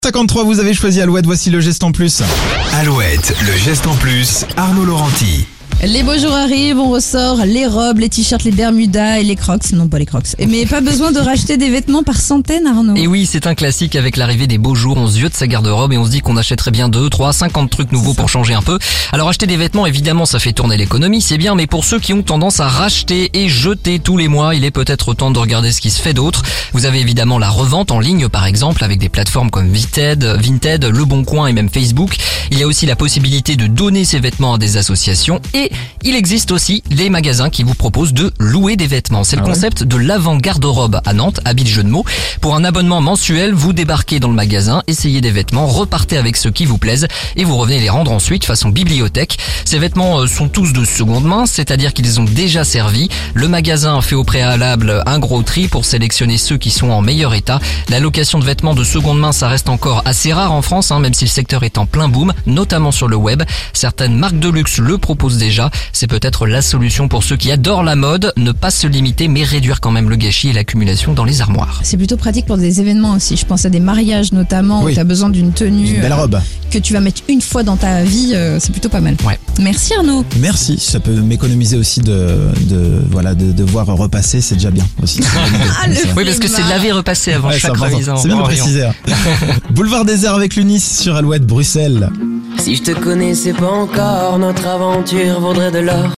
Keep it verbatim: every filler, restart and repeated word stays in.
cinquante-trois, vous avez choisi Alouette, voici le geste en plus. Alouette, le geste en plus, Arnaud Laurenti. Les beaux jours arrivent, on ressort les robes, les t-shirts, les bermudas et les crocs. Non, pas les crocs. Mais pas besoin de racheter des vêtements par centaines, Arnaud. Et oui, c'est un classique avec l'arrivée des beaux jours. On se ziote sa garde-robe et on se dit qu'on achèterait bien deux, trois, cinquante trucs nouveaux pour changer un peu. Alors acheter des vêtements, évidemment, ça fait tourner l'économie, c'est bien. Mais pour ceux qui ont tendance à racheter et jeter tous les mois, il est peut-être temps de regarder ce qui se fait d'autre. Vous avez évidemment la revente en ligne, par exemple, avec des plateformes comme Vinted, Vinted, Le Bon Coin et même Facebook. Il y a aussi la possibilité de donner ses vêtements à des associations et il existe aussi les magasins qui vous proposent de louer des vêtements. C'est le Ah ouais. concept de l'avant-garde-robe à Nantes, habit de jeu de mots. Pour un abonnement mensuel, vous débarquez dans le magasin, essayez des vêtements, repartez avec ceux qui vous plaisent et vous revenez les rendre ensuite façon bibliothèque. Ces vêtements sont tous de seconde main, c'est-à-dire qu'ils ont déjà servi. Le magasin fait au préalable un gros tri pour sélectionner ceux qui sont en meilleur état. La location de vêtements de seconde main, ça reste encore assez rare en France, hein, même si le secteur est en plein boom, notamment sur le web. Certaines marques de luxe le proposent déjà. C'est peut-être la solution pour ceux qui adorent la mode, ne pas se limiter mais réduire quand même le gâchis et l'accumulation dans les armoires. C'est plutôt pratique pour des événements aussi. Je pense à des mariages notamment Oui. où tu as besoin d'une tenue Une belle robe. euh, que tu vas mettre une fois dans ta vie. euh, c'est plutôt pas mal. Ouais. Merci Arnaud. Merci, ça peut m'économiser aussi de, de voilà de devoir repasser, c'est déjà bien aussi. Ah, le Oui, parce que c'est laver repasser avant Ouais, chaque c'est important. remise en C'est bien de en rayon. préciser. hein. Boulevard des Arts avec l'Unis sur Alouette, Bruxelles. Si je te connaissais pas encore, notre aventure vaudrait de l'or.